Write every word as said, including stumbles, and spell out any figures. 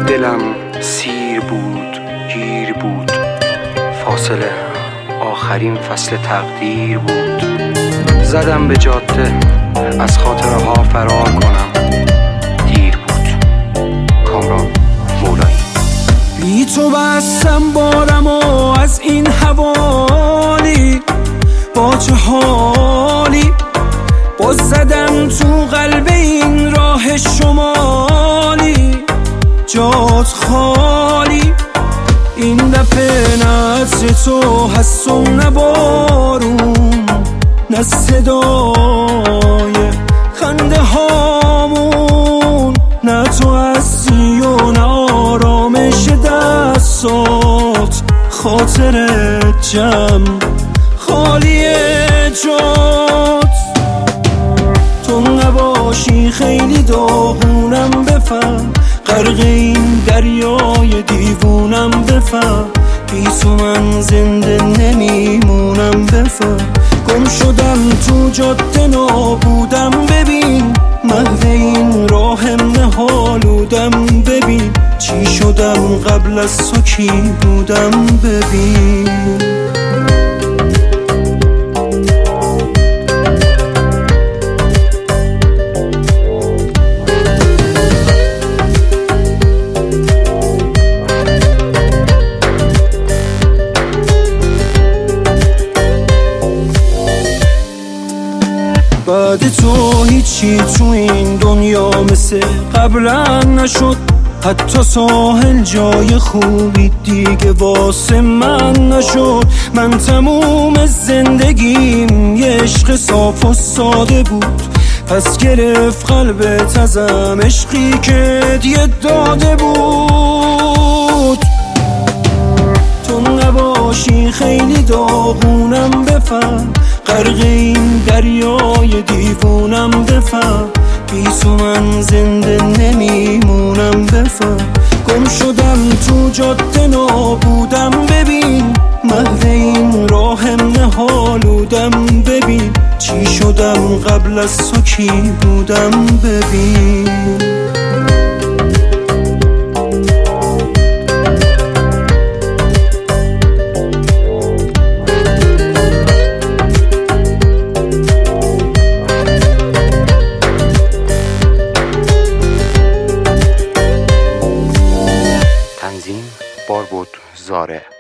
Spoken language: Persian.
دلم سیر بود گیر بود، فاصله آخرین فصل تقدیر بود. زدم به جاده از خاطره ها فرار کنم، دیر بود. کامران مولایی. بی تو بستم بارم و از این حوالی، با چه حالی باز زدم تو قلب این راه شمالی. جات خالی این دفعه نه عطر تو هست و نه بارون، نه صدای خنده هامون، نه تو هستی و نه آرامش دستات. خاطرت جمع خالی جات، تو نباشی خیلی داغونم بفهم، غرق این دریای دیوونم بفهم. بی تو من زنده نمیمونم بفهم. گم شدم تو جاده نابودم ببین، محو این راهم نهالودم ببین. چی شدم قبل از تو کی بودم ببین. بعد تو هیچی تو این دنیا مثل قبلا نشد، حتی ساحل جای خوبی دیگه واسه من نشد. من تموم زندگیم یه عشق صاف و ساده بود، پس گرفت قلبت ازم عشقی که دیگه داده بود. تو نباشی خیلی داغونم بفهم، غرق این دریای دیوونم بفهم. بی تو من زنده نمیمونم بفهم. گم شدم تو جاده نابودم ببین، محو این راهم نهالودم ببین. چی شدم قبل از تو کی بودم ببین. تنظیم باربود زاره.